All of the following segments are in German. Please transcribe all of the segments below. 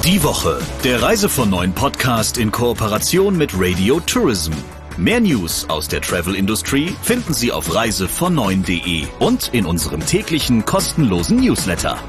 Die Woche, der Reise von Neuen Podcast in Kooperation mit Radio Tourism. Mehr News aus der Travel-Industrie finden Sie auf reisevonneun.de und in unserem täglichen kostenlosen Newsletter.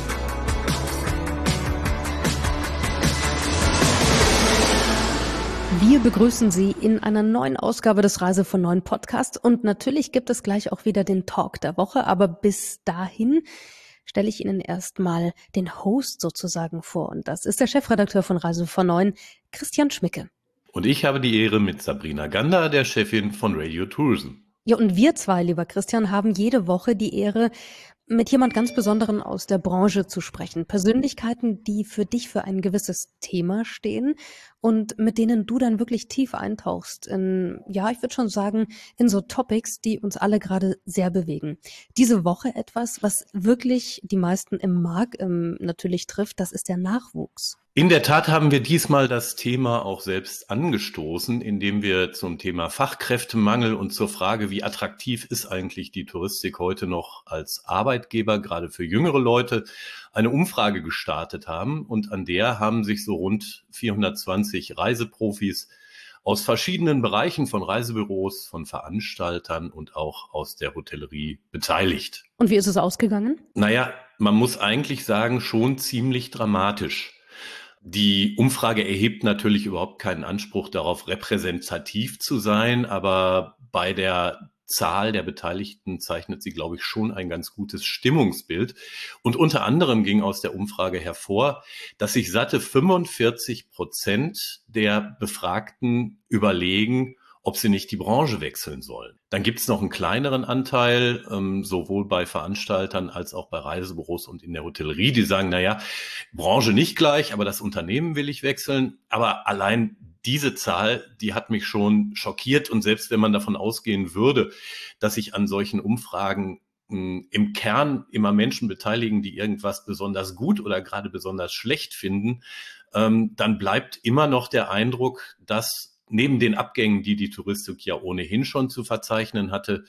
Wir begrüßen Sie in einer neuen Ausgabe des Reise von Neuen Podcasts und natürlich gibt es gleich auch wieder den Talk der Woche, aber bis dahin stelle ich Ihnen erstmal den Host sozusagen vor und das ist der Chefredakteur von Reise von Neuen, Christian Schmicke. Und ich habe die Ehre mit Sabrina Gander, der Chefin von Radio Tourism. Ja, und wir zwei, lieber Christian, haben jede Woche die Ehre, mit jemand ganz Besonderen aus der Branche zu sprechen. Persönlichkeiten, die für dich für ein gewisses Thema stehen und mit denen du dann wirklich tief eintauchst in, ja, ich würde schon sagen, in so Topics, die uns alle gerade sehr bewegen. Diese Woche etwas, was wirklich die meisten im Markt natürlich trifft, das ist der Nachwuchs. In der Tat haben wir diesmal das Thema auch selbst angestoßen, indem wir zum Thema Fachkräftemangel und zur Frage, wie attraktiv ist eigentlich die Touristik heute noch als Arbeitgeber, gerade für jüngere Leute, eine Umfrage gestartet haben. Und an der haben sich so rund 420 Reiseprofis aus verschiedenen Bereichen von Reisebüros, von Veranstaltern und auch aus der Hotellerie beteiligt. Und wie ist es ausgegangen? Naja, man muss eigentlich sagen, schon ziemlich dramatisch. Die Umfrage erhebt natürlich überhaupt keinen Anspruch darauf, repräsentativ zu sein, aber bei der Zahl der Beteiligten zeichnet sie, glaube ich, schon ein ganz gutes Stimmungsbild. Und unter anderem ging aus der Umfrage hervor, dass sich satte 45% der Befragten überlegen, ob sie nicht die Branche wechseln sollen. Dann gibt es noch einen kleineren Anteil, sowohl bei Veranstaltern als auch bei Reisebüros und in der Hotellerie, die sagen, naja, Branche nicht gleich, aber das Unternehmen will ich wechseln. Aber allein diese Zahl, die hat mich schon schockiert. Und selbst wenn man davon ausgehen würde, dass sich an solchen Umfragen im Kern immer Menschen beteiligen, die irgendwas besonders gut oder gerade besonders schlecht finden, dann bleibt immer noch der Eindruck, dass neben den Abgängen, die die Touristik ja ohnehin schon zu verzeichnen hatte,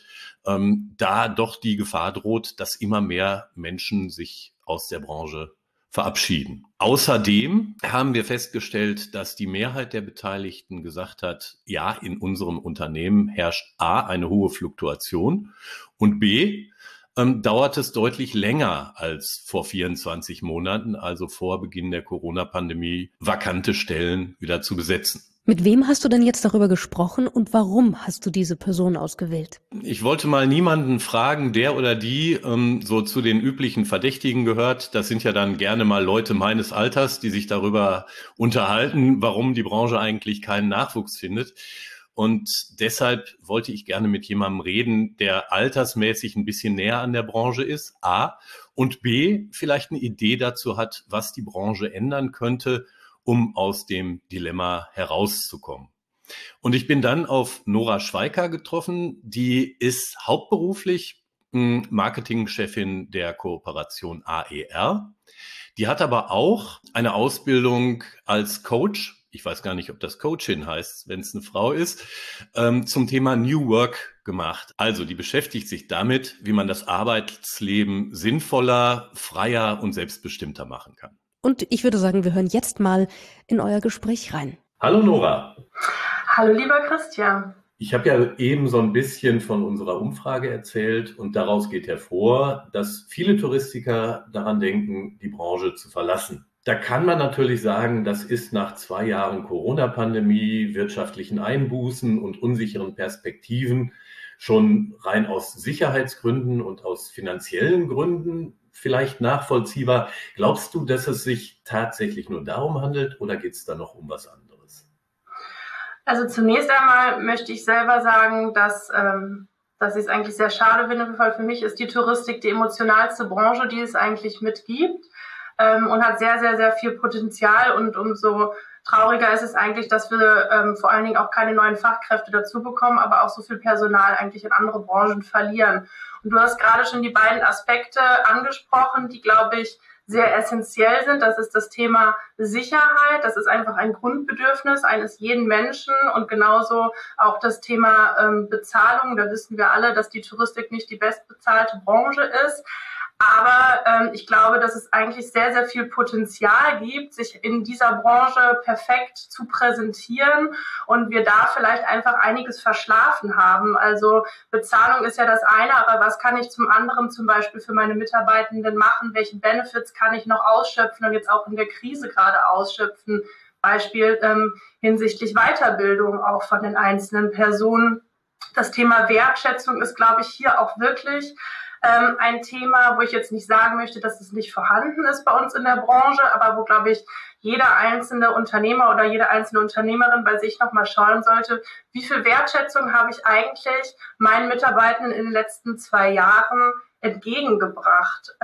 da doch die Gefahr droht, dass immer mehr Menschen sich aus der Branche verabschieden. Außerdem haben wir festgestellt, dass die Mehrheit der Beteiligten gesagt hat, ja, in unserem Unternehmen herrscht A, eine hohe Fluktuation und B, dauert es deutlich länger als vor 24 Monaten, also vor Beginn der Corona-Pandemie, vakante Stellen wieder zu besetzen. Mit wem hast du denn jetzt darüber gesprochen und warum hast du diese Person ausgewählt? Ich wollte mal niemanden fragen, der oder die so zu den üblichen Verdächtigen gehört. Das sind ja dann gerne mal Leute meines Alters, die sich darüber unterhalten, warum die Branche eigentlich keinen Nachwuchs findet. Und deshalb wollte ich gerne mit jemandem reden, der altersmäßig ein bisschen näher an der Branche ist, A, und B, vielleicht eine Idee dazu hat, was die Branche ändern könnte, um aus dem Dilemma herauszukommen. Und ich bin dann auf Nora Schweiker getroffen, die ist hauptberuflich Marketingchefin der Kooperation AER. Die hat aber auch eine Ausbildung als Coach, ich weiß gar nicht, ob das Coachin heißt, wenn es eine Frau ist, zum Thema New Work gemacht. Also die beschäftigt sich damit, wie man das Arbeitsleben sinnvoller, freier und selbstbestimmter machen kann. Und ich würde sagen, wir hören jetzt mal in euer Gespräch rein. Hallo Nora. Hallo lieber Christian. Ich habe ja eben so ein bisschen von unserer Umfrage erzählt und daraus geht hervor, dass viele Touristiker daran denken, die Branche zu verlassen. Da kann man natürlich sagen, das ist nach 2 Jahren Corona-Pandemie, wirtschaftlichen Einbußen und unsicheren Perspektiven schon rein aus Sicherheitsgründen und aus finanziellen Gründen vielleicht nachvollziehbar. Glaubst du, dass es sich tatsächlich nur darum handelt oder geht es da noch um was anderes? Also zunächst einmal möchte ich selber sagen, dass ich es eigentlich sehr schade finde, weil für mich ist die Touristik die emotionalste Branche, die es eigentlich mitgibt und hat sehr, sehr, sehr viel Potenzial und umso trauriger ist es eigentlich, dass wir vor allen Dingen auch keine neuen Fachkräfte dazu bekommen, aber auch so viel Personal eigentlich in andere Branchen verlieren. Und du hast gerade schon die beiden Aspekte angesprochen, die, glaube ich, sehr essentiell sind. Das ist das Thema Sicherheit. Das ist einfach ein Grundbedürfnis eines jeden Menschen und genauso auch das Thema Bezahlung. Da wissen wir alle, dass die Touristik nicht die bestbezahlte Branche ist. Aber ich glaube, dass es eigentlich sehr, sehr viel Potenzial gibt, sich in dieser Branche perfekt zu präsentieren und wir da vielleicht einfach einiges verschlafen haben. Also Bezahlung ist ja das eine, aber was kann ich zum anderen zum Beispiel für meine Mitarbeitenden machen? Welche Benefits kann ich noch ausschöpfen und jetzt auch in der Krise gerade ausschöpfen? Beispiel hinsichtlich Weiterbildung auch von den einzelnen Personen. Das Thema Wertschätzung ist, glaube ich, hier auch wirklich ein Thema, wo ich jetzt nicht sagen möchte, dass es nicht vorhanden ist bei uns in der Branche, aber wo, glaube ich, jeder einzelne Unternehmer oder jede einzelne Unternehmerin bei sich nochmal schauen sollte, wie viel Wertschätzung habe ich eigentlich meinen Mitarbeitenden in den letzten 2 Jahren entgegengebracht.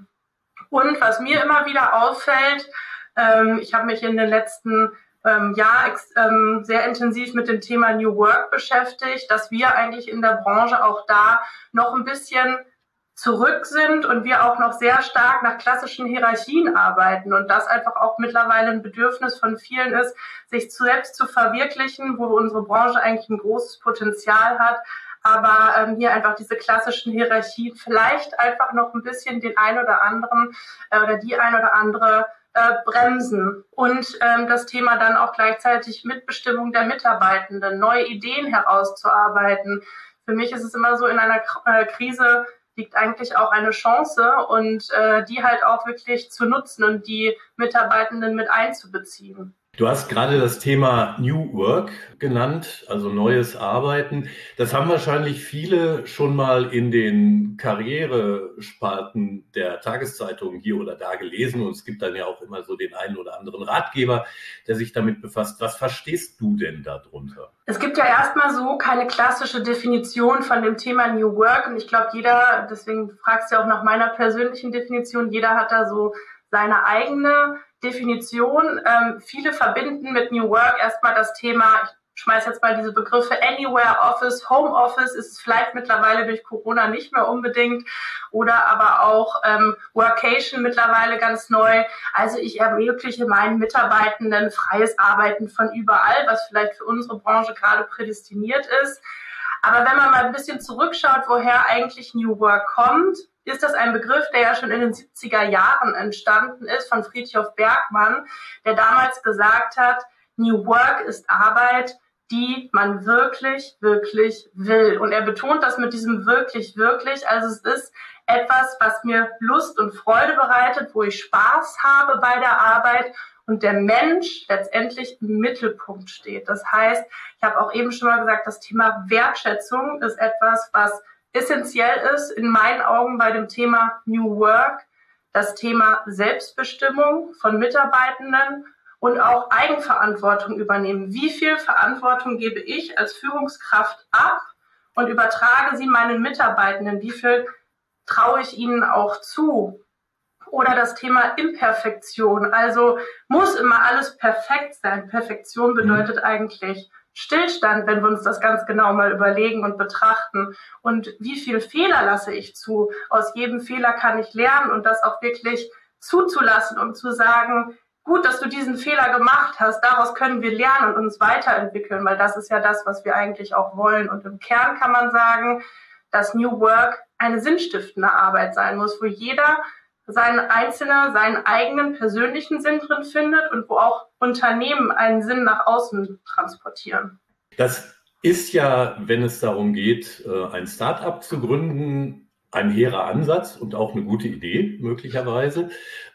Und was mir immer wieder auffällt, ich habe mich in den letzten Jahr sehr intensiv mit dem Thema New Work beschäftigt, dass wir eigentlich in der Branche auch da noch ein bisschen zurück sind und wir auch noch sehr stark nach klassischen Hierarchien arbeiten und das einfach auch mittlerweile ein Bedürfnis von vielen ist, sich selbst zu verwirklichen, wo unsere Branche eigentlich ein großes Potenzial hat, aber hier einfach diese klassischen Hierarchien vielleicht einfach noch ein bisschen den ein oder anderen oder die ein oder andere bremsen und das Thema dann auch gleichzeitig Mitbestimmung der Mitarbeitenden, neue Ideen herauszuarbeiten. Für mich ist es immer so, in einer Krise liegt eigentlich auch eine Chance und die halt auch wirklich zu nutzen und die Mitarbeitenden mit einzubeziehen. Du hast gerade das Thema New Work genannt, also neues Arbeiten. Das haben wahrscheinlich viele schon mal in den Karrierespalten der Tageszeitungen hier oder da gelesen. Und es gibt dann ja auch immer so den einen oder anderen Ratgeber, der sich damit befasst. Was verstehst du denn darunter? Es gibt ja erstmal so keine klassische Definition von dem Thema New Work. Und ich glaube, jeder, deswegen fragst du auch nach meiner persönlichen Definition, jeder hat da so seine eigene Definition. Viele verbinden mit New Work erstmal das Thema, ich schmeiß jetzt mal diese Begriffe Anywhere Office, Home Office, ist es vielleicht mittlerweile durch Corona nicht mehr unbedingt, oder aber auch Workation mittlerweile ganz neu. Also ich ermögliche meinen Mitarbeitenden freies Arbeiten von überall, was vielleicht für unsere Branche gerade prädestiniert ist. Aber wenn man mal ein bisschen zurückschaut, woher eigentlich New Work kommt, ist das ein Begriff, der ja schon in den 70er Jahren entstanden ist von Frithjof Bergmann, der damals gesagt hat, New Work ist Arbeit, die man wirklich, wirklich will. Und er betont das mit diesem wirklich, wirklich. Also es ist etwas, was mir Lust und Freude bereitet, wo ich Spaß habe bei der Arbeit und der Mensch letztendlich im Mittelpunkt steht. Das heißt, ich habe auch eben schon mal gesagt, das Thema Wertschätzung ist etwas, was essentiell ist in meinen Augen bei dem Thema New Work, das Thema Selbstbestimmung von Mitarbeitenden und auch Eigenverantwortung übernehmen. Wie viel Verantwortung gebe ich als Führungskraft ab und übertrage sie meinen Mitarbeitenden? Wie viel traue ich ihnen auch zu? Oder das Thema Imperfektion. Also muss immer alles perfekt sein. Perfektion bedeutet eigentlich Stillstand, wenn wir uns das ganz genau mal überlegen und betrachten. Und wie viel Fehler lasse ich zu? Aus jedem Fehler kann ich lernen und das auch wirklich zuzulassen und zu sagen, gut, dass du diesen Fehler gemacht hast, daraus können wir lernen und uns weiterentwickeln, weil das ist ja das, was wir eigentlich auch wollen. Und im Kern kann man sagen, dass New Work eine sinnstiftende Arbeit sein muss, wo jeder seinen eigenen persönlichen Sinn drin findet und wo auch Unternehmen einen Sinn nach außen transportieren. Das ist ja, wenn es darum geht, ein Start-up zu gründen, ein hehrer Ansatz und auch eine gute Idee möglicherweise.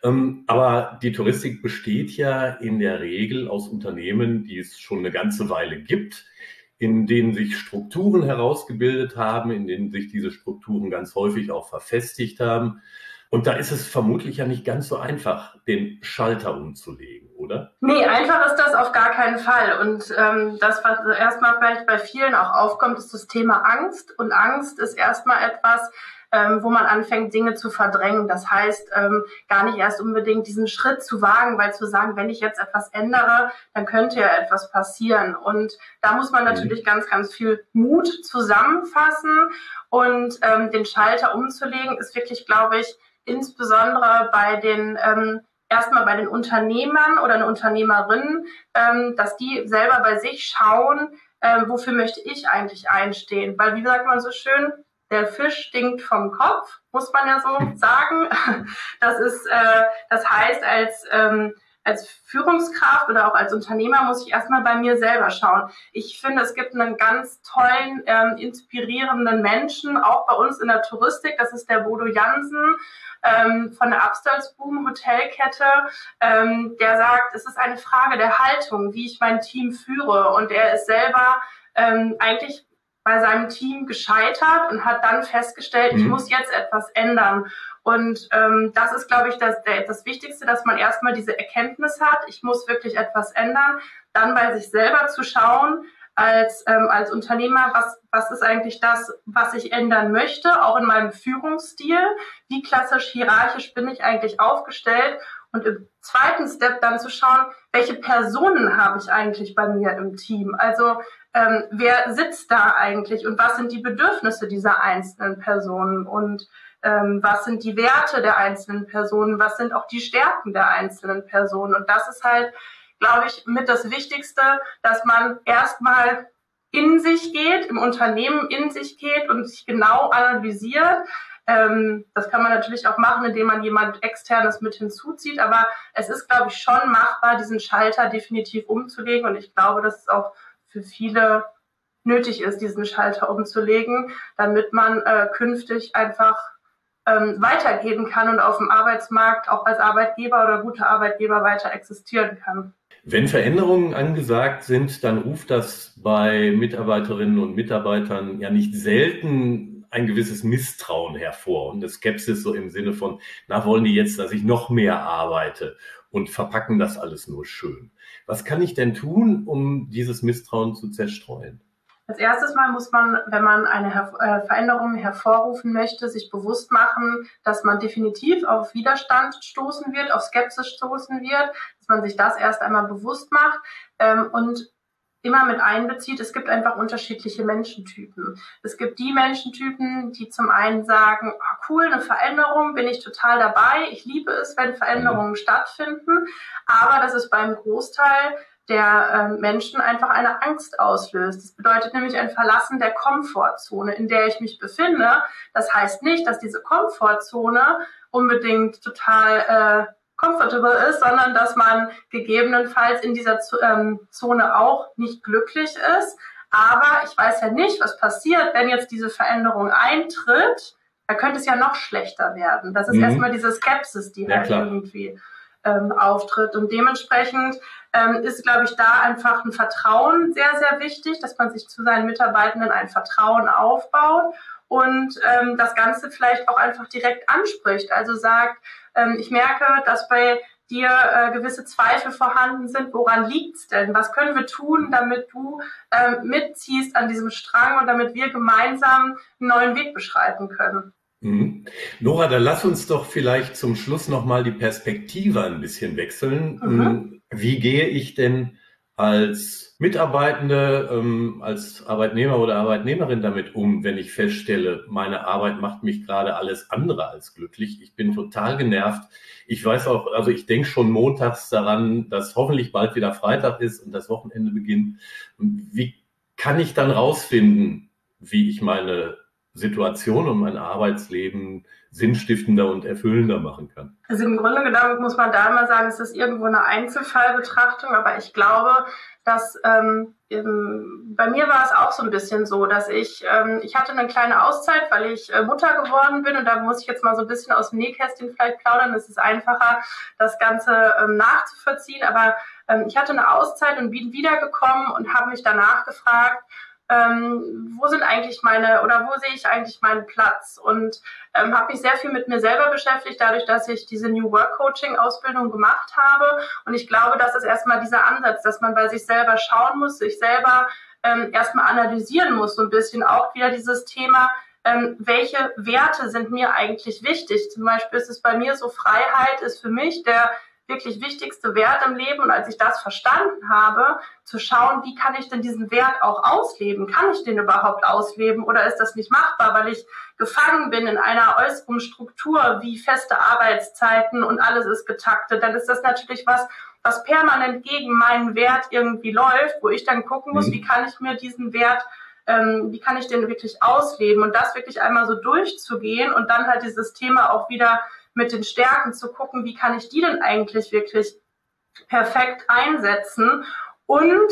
Aber die Touristik besteht ja in der Regel aus Unternehmen, die es schon eine ganze Weile gibt, in denen sich Strukturen herausgebildet haben, in denen sich diese Strukturen ganz häufig auch verfestigt haben. Und da ist es vermutlich ja nicht ganz so einfach, den Schalter umzulegen, oder? Nee, einfach ist das auf gar keinen Fall. Und das, was erstmal vielleicht bei vielen auch aufkommt, ist das Thema Angst. Und Angst ist erstmal etwas, wo man anfängt, Dinge zu verdrängen. Das heißt, gar nicht erst unbedingt diesen Schritt zu wagen, weil zu sagen, wenn ich jetzt etwas ändere, dann könnte ja etwas passieren. Und da muss man natürlich ganz, ganz viel Mut zusammenfassen. Und den Schalter umzulegen ist wirklich, glaube ich, insbesondere bei den erstmal bei den Unternehmern oder den Unternehmerinnen, dass die selber bei sich schauen, wofür möchte ich eigentlich einstehen. Weil, wie sagt man so schön, der Fisch stinkt vom Kopf, muss man ja so sagen. Das heißt, als Führungskraft oder auch als Unternehmer muss ich erstmal bei mir selber schauen. Ich finde, es gibt einen ganz tollen, inspirierenden Menschen, auch bei uns in der Touristik. Das ist der Bodo Jansen von der Abstalsboom Hotelkette. Der sagt, es ist eine Frage der Haltung, wie ich mein Team führe. Und er ist selber eigentlich bei seinem Team gescheitert und hat dann festgestellt, ich muss jetzt etwas ändern. Und das ist, glaube ich, das Wichtigste, dass man erstmal diese Erkenntnis hat, ich muss wirklich etwas ändern, dann bei sich selber zu schauen, als Unternehmer, was ist eigentlich das, was ich ändern möchte, auch in meinem Führungsstil, wie klassisch hierarchisch bin ich eigentlich aufgestellt und im zweiten Step dann zu schauen, welche Personen habe ich eigentlich bei mir im Team, also wer sitzt da eigentlich und was sind die Bedürfnisse dieser einzelnen Personen und was sind die Werte der einzelnen Personen, was sind auch die Stärken der einzelnen Personen. Und das ist halt, glaube ich, mit das Wichtigste, dass man erstmal in sich geht, im Unternehmen in sich geht und sich genau analysiert. Das kann man natürlich auch machen, indem man jemand Externes mit hinzuzieht, aber es ist, glaube ich, schon machbar, diesen Schalter definitiv umzulegen und ich glaube, dass es auch für viele nötig ist, diesen Schalter umzulegen, damit man künftig einfach weitergehen kann und auf dem Arbeitsmarkt auch als Arbeitgeber oder guter Arbeitgeber weiter existieren kann. Wenn Veränderungen angesagt sind, dann ruft das bei Mitarbeiterinnen und Mitarbeitern ja nicht selten ein gewisses Misstrauen hervor und eine Skepsis so im Sinne von, wollen die jetzt, dass ich noch mehr arbeite und verpacken das alles nur schön. Was kann ich denn tun, um dieses Misstrauen zu zerstreuen? Als erstes Mal muss man, wenn man eine Veränderung hervorrufen möchte, sich bewusst machen, dass man definitiv auf Widerstand stoßen wird, auf Skepsis stoßen wird, dass man sich das erst einmal bewusst macht und immer mit einbezieht, es gibt einfach unterschiedliche Menschentypen. Es gibt die Menschentypen, die zum einen sagen, cool, eine Veränderung, bin ich total dabei, ich liebe es, wenn Veränderungen stattfinden, aber das ist beim Großteil der Menschen einfach eine Angst auslöst. Das bedeutet nämlich ein Verlassen der Komfortzone, in der ich mich befinde. Das heißt nicht, dass diese Komfortzone unbedingt total comfortable ist, sondern dass man gegebenenfalls in dieser Zone auch nicht glücklich ist. Aber ich weiß ja nicht, was passiert, wenn jetzt diese Veränderung eintritt. Da könnte es ja noch schlechter werden. Das ist erstmal diese Skepsis, die halt irgendwie auftritt. Und dementsprechend ist, glaube ich, da einfach ein Vertrauen sehr, sehr wichtig, dass man sich zu seinen Mitarbeitenden ein Vertrauen aufbaut und das Ganze vielleicht auch einfach direkt anspricht. Also sagt, ich merke, dass bei dir gewisse Zweifel vorhanden sind. Woran liegt's denn? Was können wir tun, damit du mitziehst an diesem Strang und damit wir gemeinsam einen neuen Weg beschreiten können? Nora, dann lass uns doch vielleicht zum Schluss nochmal die Perspektive ein bisschen wechseln. Wie gehe ich denn als Mitarbeitende, als Arbeitnehmer oder Arbeitnehmerin damit um, wenn ich feststelle, meine Arbeit macht mich gerade alles andere als glücklich. Ich bin total genervt. Ich weiß auch, also ich denke schon montags daran, dass hoffentlich bald wieder Freitag ist und das Wochenende beginnt. Und wie kann ich dann rausfinden, wie ich meine Situation und mein Arbeitsleben sinnstiftender und erfüllender machen kann? Also im Grunde genommen muss man da immer sagen, es ist irgendwo eine Einzelfallbetrachtung, aber ich glaube, dass bei mir war es auch so ein bisschen so, dass ich hatte eine kleine Auszeit, weil ich Mutter geworden bin und da muss ich jetzt mal so ein bisschen aus dem Nähkästchen vielleicht plaudern. Es ist einfacher, das Ganze nachzuvollziehen, aber ich hatte eine Auszeit und bin wiedergekommen und habe mich danach gefragt, wo sehe ich eigentlich meinen Platz und habe mich sehr viel mit mir selber beschäftigt, dadurch, dass ich diese New Work Coaching Ausbildung gemacht habe und ich glaube, das ist erstmal dieser Ansatz, dass man bei sich selber schauen muss, sich selber erstmal analysieren muss, so ein bisschen auch wieder dieses Thema, welche Werte sind mir eigentlich wichtig? Zum Beispiel ist es bei mir so, Freiheit ist für mich der wirklich wichtigste Wert im Leben und als ich das verstanden habe, zu schauen, wie kann ich denn diesen Wert auch ausleben? Kann ich den überhaupt ausleben oder ist das nicht machbar, weil ich gefangen bin in einer äußeren Struktur wie feste Arbeitszeiten und alles ist getaktet? Dann ist das natürlich was permanent gegen meinen Wert irgendwie läuft, wo ich dann gucken muss, wie kann ich mir diesen Wert wie kann ich den wirklich ausleben und das wirklich einmal so durchzugehen und dann halt dieses Thema auch wieder mit den Stärken zu gucken, wie kann ich die denn eigentlich wirklich perfekt einsetzen und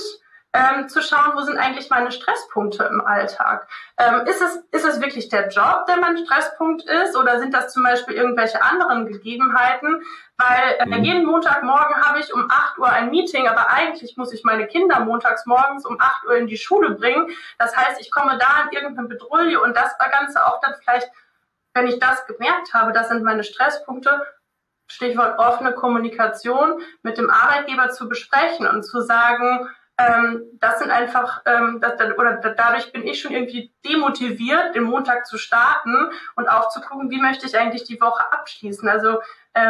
zu schauen, wo sind eigentlich meine Stresspunkte im Alltag. Ist es wirklich der Job, der mein Stresspunkt ist, oder sind das zum Beispiel irgendwelche anderen Gegebenheiten? Weil jeden Montagmorgen habe ich um 8 Uhr ein Meeting, aber eigentlich muss ich meine Kinder montags morgens um 8 Uhr in die Schule bringen. Das heißt, ich komme da in irgendeine Bedrulle und das Ganze auch dann vielleicht, wenn ich das gemerkt habe, das sind meine Stresspunkte, Stichwort offene Kommunikation mit dem Arbeitgeber zu besprechen und zu sagen, das sind einfach, dadurch bin ich schon irgendwie demotiviert, den Montag zu starten und auch zu gucken, wie möchte ich eigentlich die Woche abschließen. Also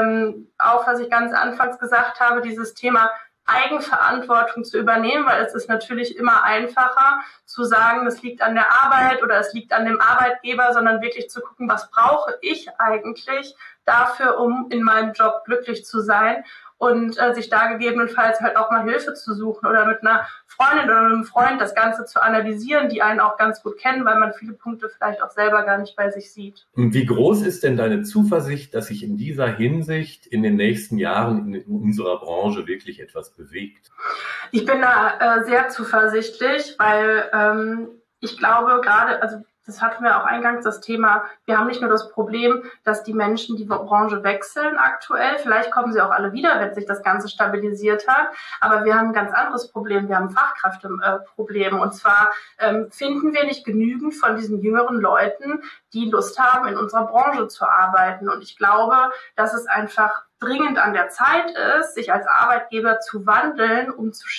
auch, was ich ganz anfangs gesagt habe, dieses Thema Eigenverantwortung zu übernehmen, weil es ist natürlich immer einfacher zu sagen, es liegt an der Arbeit oder es liegt an dem Arbeitgeber, sondern wirklich zu gucken, was brauche ich eigentlich dafür, um in meinem Job glücklich zu sein und sich da gegebenenfalls halt auch mal Hilfe zu suchen oder mit einer Freundin oder einem Freund das Ganze zu analysieren, die einen auch ganz gut kennen, weil man viele Punkte vielleicht auch selber gar nicht bei sich sieht. Und wie groß ist denn deine Zuversicht, dass sich in dieser Hinsicht in den nächsten Jahren in unserer Branche wirklich etwas bewegt? Ich bin da sehr zuversichtlich, weil ich glaube gerade, also das hatten wir auch eingangs, das Thema, wir haben nicht nur das Problem, dass die Menschen die Branche wechseln aktuell, vielleicht kommen sie auch alle wieder, wenn sich das Ganze stabilisiert hat, aber wir haben ein ganz anderes Problem, wir haben ein Fachkräfteproblem und zwar finden wir nicht genügend von diesen jüngeren Leuten, die Lust haben, in unserer Branche zu arbeiten und ich glaube, dass es einfach dringend an der Zeit ist, sich als Arbeitgeber zu wandeln,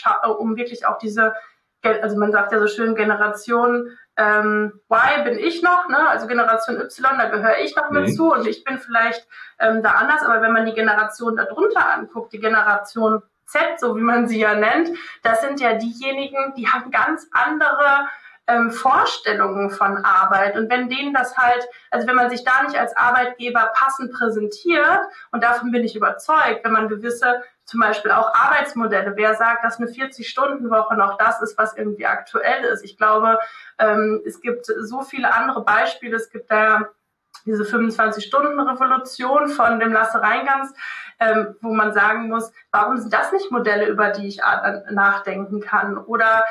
um wirklich auch diese, also man sagt ja so schön, Generation Y bin ich noch, ne? Also Generation Y, da gehöre ich noch mit zu und ich bin vielleicht da anders, aber wenn man die Generation darunter anguckt, die Generation Z, so wie man sie ja nennt, das sind ja diejenigen, die haben ganz andere Vorstellungen von Arbeit und wenn denen das halt, also wenn man sich da nicht als Arbeitgeber passend präsentiert und davon bin ich überzeugt, wenn man gewisse zum Beispiel auch Arbeitsmodelle, wer sagt, dass eine 40-Stunden-Woche noch das ist, was irgendwie aktuell ist. Ich glaube, es gibt so viele andere Beispiele. Es gibt da diese 25-Stunden-Revolution von dem Lasse Reingans, wo man sagen muss, warum sind das nicht Modelle, über die ich nachdenken kann? Oder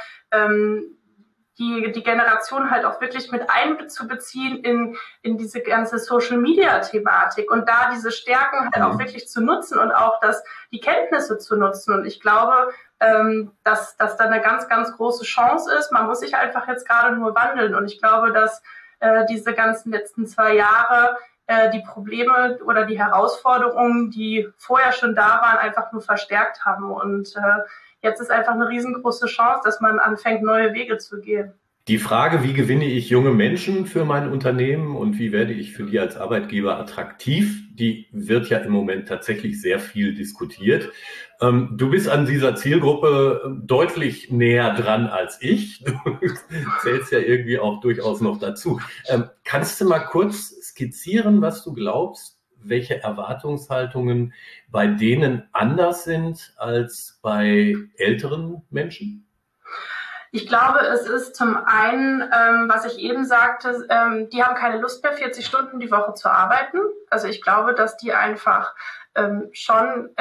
die Generation halt auch wirklich mit einzubeziehen in diese ganze Social-Media-Thematik und da diese Stärken halt auch wirklich zu nutzen und auch die Kenntnisse zu nutzen. Und ich glaube, dass da eine ganz, ganz große Chance ist. Man muss sich einfach jetzt gerade nur wandeln. Und ich glaube, dass diese ganzen letzten 2 Jahre die Probleme oder die Herausforderungen, die vorher schon da waren, einfach nur verstärkt haben. Und jetzt ist einfach eine riesengroße Chance, dass man anfängt, neue Wege zu gehen. Die Frage, wie gewinne ich junge Menschen für mein Unternehmen und wie werde ich für die als Arbeitgeber attraktiv, die wird ja im Moment tatsächlich sehr viel diskutiert. Du bist an dieser Zielgruppe deutlich näher dran als ich. Du zählst ja irgendwie auch durchaus noch dazu. Kannst du mal kurz skizzieren, was du glaubst, welche Erwartungshaltungen bei denen anders sind als bei älteren Menschen? Ich glaube, es ist zum einen, was ich eben sagte, die haben keine Lust mehr, 40 Stunden die Woche zu arbeiten. Also ich glaube, dass die einfach schon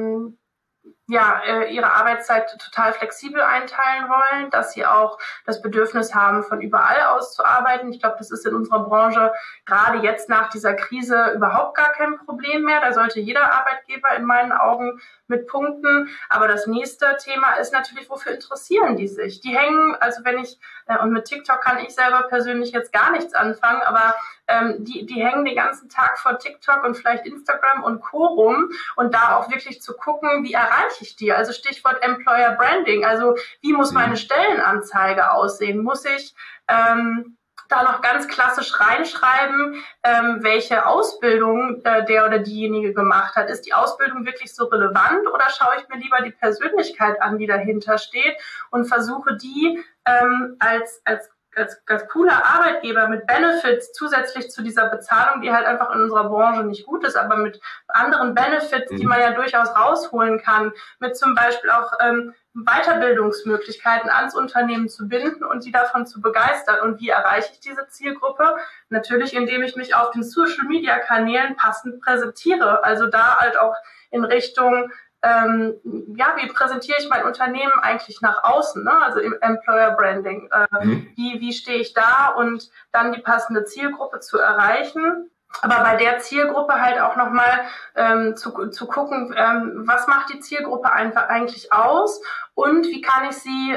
ihre Arbeitszeit total flexibel einteilen wollen, dass sie auch das Bedürfnis haben, von überall aus zu arbeiten. Ich glaube, das ist in unserer Branche gerade jetzt nach dieser Krise überhaupt gar kein Problem mehr. Da sollte jeder Arbeitgeber in meinen Augen mit punkten. Aber das nächste Thema ist natürlich, wofür interessieren die sich? Die hängen, also und mit TikTok kann ich selber persönlich jetzt gar nichts anfangen, aber die hängen den ganzen Tag vor TikTok und vielleicht Instagram und Co. rum und da auch wirklich zu gucken, wie erreiche ich die? Also Stichwort Employer Branding, also wie muss meine Stellenanzeige aussehen? Muss ich da noch ganz klassisch reinschreiben, welche Ausbildung der oder diejenige gemacht hat. Ist die Ausbildung wirklich so relevant oder schaue ich mir lieber die Persönlichkeit an, die dahinter steht und versuche die als cooler Arbeitgeber mit Benefits zusätzlich zu dieser Bezahlung, die halt einfach in unserer Branche nicht gut ist, aber mit anderen Benefits, die man ja durchaus rausholen kann, mit zum Beispiel auch Weiterbildungsmöglichkeiten ans Unternehmen zu binden und die davon zu begeistern. Und wie erreiche ich diese Zielgruppe? Natürlich, indem ich mich auf den Social-Media-Kanälen passend präsentiere. Also da halt auch in Richtung, wie präsentiere ich mein Unternehmen eigentlich nach außen, ne? Also im Employer Branding. Wie stehe ich da und dann die passende Zielgruppe zu erreichen? Aber bei der Zielgruppe halt auch nochmal zu gucken, was macht die Zielgruppe eigentlich aus und wie kann ich sie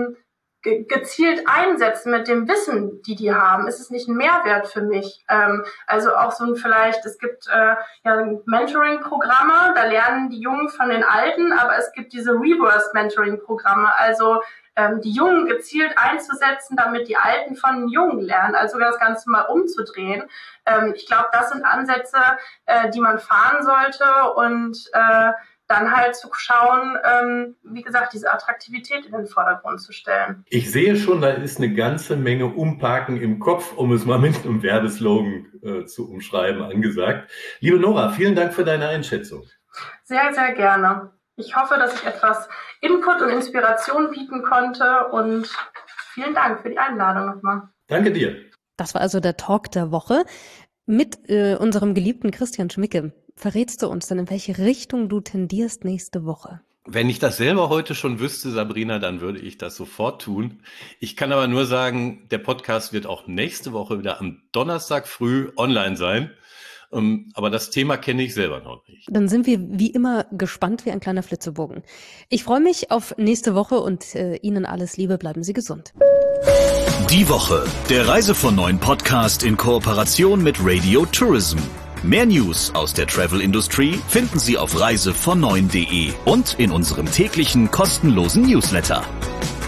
gezielt einsetzen mit dem Wissen, die haben. Ist es nicht ein Mehrwert für mich? Also auch so es gibt Mentoring-Programme, da lernen die Jungen von den Alten, aber es gibt diese Reverse-Mentoring-Programme, also die Jungen gezielt einzusetzen, damit die Alten von den Jungen lernen, also das Ganze mal umzudrehen. Ich glaube, das sind Ansätze, die man fahren sollte und dann halt zu schauen, wie gesagt, diese Attraktivität in den Vordergrund zu stellen. Ich sehe schon, da ist eine ganze Menge Umparken im Kopf, um es mal mit einem Werbeslogan zu umschreiben, angesagt. Liebe Nora, vielen Dank für deine Einschätzung. Sehr, sehr gerne. Ich hoffe, dass ich etwas Input und Inspiration bieten konnte und vielen Dank für die Einladung nochmal. Danke dir. Das war also der Talk der Woche mit unserem geliebten Christian Schmicke. Verrätst du uns denn, in welche Richtung du tendierst nächste Woche? Wenn ich das selber heute schon wüsste, Sabrina, dann würde ich das sofort tun. Ich kann aber nur sagen, der Podcast wird auch nächste Woche wieder am Donnerstag früh online sein. Aber das Thema kenne ich selber noch nicht. Dann sind wir wie immer gespannt wie ein kleiner Flitzebogen. Ich freue mich auf nächste Woche und Ihnen alles Liebe, bleiben Sie gesund. Die Woche, der Reise von Neuen Podcast in Kooperation mit Radio Tourism. Mehr News aus der Travel Industry finden Sie auf reisevon9.de und in unserem täglichen kostenlosen Newsletter.